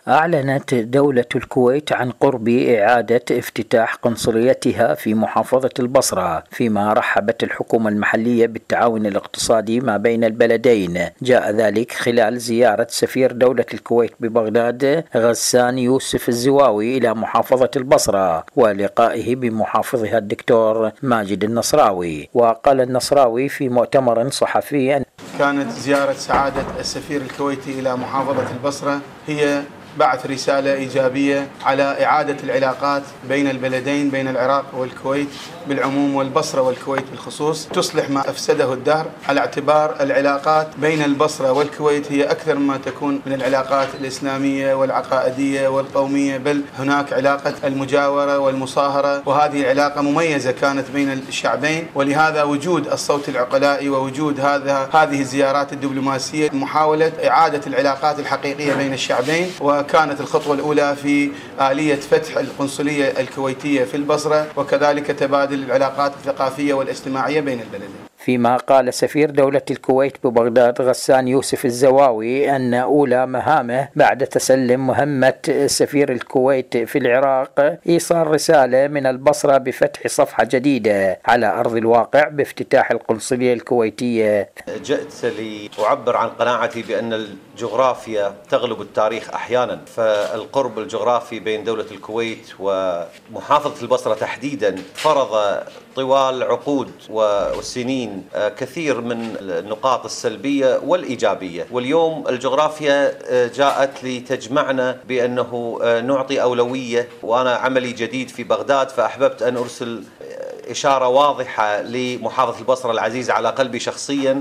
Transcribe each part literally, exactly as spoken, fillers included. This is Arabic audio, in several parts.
أعلنت دولة الكويت عن قرب إعادة افتتاح قنصليتها في محافظة البصرة، فيما رحبت الحكومة المحلية بالتعاون الاقتصادي ما بين البلدين. جاء ذلك خلال زيارة سفير دولة الكويت ببغداد غسان يوسف الزواوي إلى محافظة البصرة ولقائه بمحافظها الدكتور ماجد النصراوي. وقال النصراوي في مؤتمر صحفي أن كانت زيارة سعادة السفير الكويتي إلى محافظة البصرة هي بعث رسالة إيجابية على إعادة العلاقات بين البلدين، بين العراق والكويت بالعموم والبصرة والكويت بالخصوص، تصلح ما أفسده الدهر، على اعتبار العلاقات بين البصرة والكويت هي أكثر ما تكون من العلاقات الإسلامية والعقائدية والقومية، بل هناك علاقة المجاورة والمصاهرة، وهذه العلاقة مميزة كانت بين الشعبين. ولهذا وجود الصوت العقلائي ووجود هذا هذه الزيارات الدبلوماسية محاولة إعادة العلاقات الحقيقية بين الشعبين. وكانت الخطوة الأولى في آلية فتح القنصلية الكويتية في البصرة، وكذلك تبادل العلاقات الثقافية والاجتماعية بين البلدين. فيما قال سفير دولة الكويت ببغداد غسان يوسف الزواوي أن أولى مهامه بعد تسلم مهمة سفير الكويت في العراق إيصال رسالة من البصرة بفتح صفحة جديدة على أرض الواقع بافتتاح القنصلية الكويتية. جئت لأعبر عن قناعتي بأن الجغرافيا تغلب التاريخ أحيانا، فالقرب الجغرافي بين دولة الكويت ومحافظة البصرة تحديدا فرض طوال عقود والسنين كثير من النقاط السلبية والإيجابية، واليوم الجغرافيا جاءت لتجمعنا بأنه نعطي أولوية. وأنا عملي جديد في بغداد، فأحببت أن أرسل إشارة واضحة لمحافظة البصرة العزيزة على قلبي شخصيا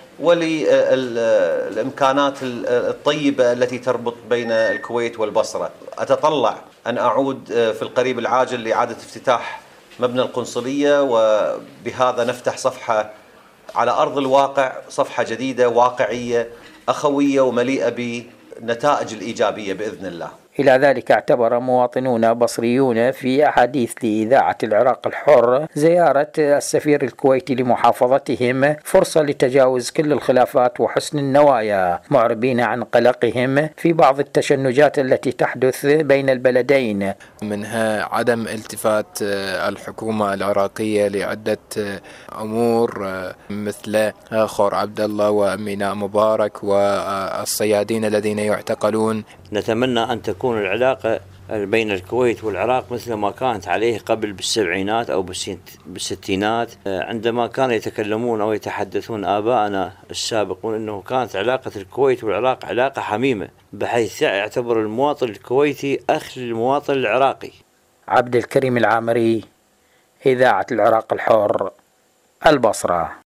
وللإمكانات الطيبة التي تربط بين الكويت والبصرة. أتطلع أن أعود في القريب العاجل لإعادة افتتاح مبنى القنصلية، وبهذا نفتح صفحة على أرض الواقع، صفحة جديدة واقعية أخوية ومليئة بالنتائج الإيجابية بإذن الله. إلى ذلك اعتبر مواطنون بصريون في أحاديث لإذاعة العراق الحر زيارة السفير الكويتي لمحافظتهم فرصة لتجاوز كل الخلافات وحسن النوايا، معربين عن قلقهم في بعض التشنجات التي تحدث بين البلدين، منها عدم التفات الحكومة العراقية لعدة أمور مثل خور عبد الله وميناء مبارك والصيادين الذين يعتقلون. نتمنى أن تكون العلاقة بين الكويت والعراق مثل ما كانت عليه قبل بالسبعينات أو بالستينات، عندما كانوا يتكلمون أو يتحدثون آباءنا السابقون أنه كانت علاقة الكويت والعراق علاقة حميمة، بحيث يعتبر المواطن الكويتي أخ للمواطن العراقي. عبد الكريم العامري، إذاعة العراق الحر، البصرة.